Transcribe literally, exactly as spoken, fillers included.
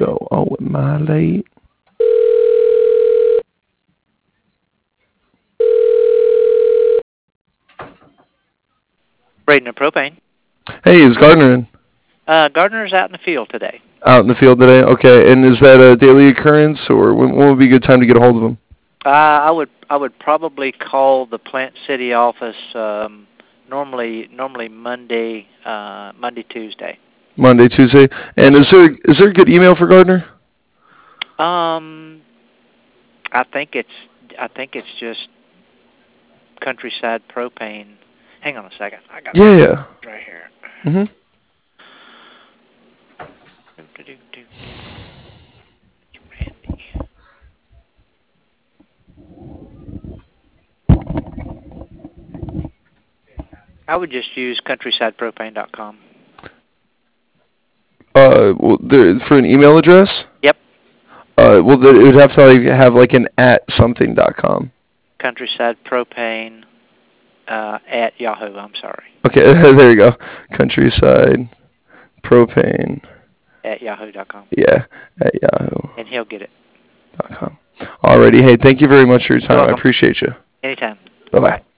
go. Oh, am I late? Braden and Propane. Hey, is Gardner in? Uh, Gardner's out in the field today. Out in the field today? Okay, and is that a daily occurrence, or when, when would be a good time to get a hold of him? Uh, I would I would probably call the Plant City office um, normally normally Monday uh, Monday Tuesday. Monday, Tuesday. And is there is there a good email for Gardner? Um, I think it's I think it's just Countryside Propane. Hang on a second. I got Yeah, it yeah. right here. Mhm. Randy. I would just use countryside propane dot com. Uh, well, there, for an email address? Yep. Uh, well, there, it would have to like, have like an at something dot com. Countryside Propane uh, at Yahoo. I'm sorry. Okay, there you go. Countryside propane. At yahoo dot com. Yeah, at yahoo And he'll get it. dot com. Alrighty, hey, thank you very much for your You're time. I welcome. appreciate you. Anytime. Bye bye.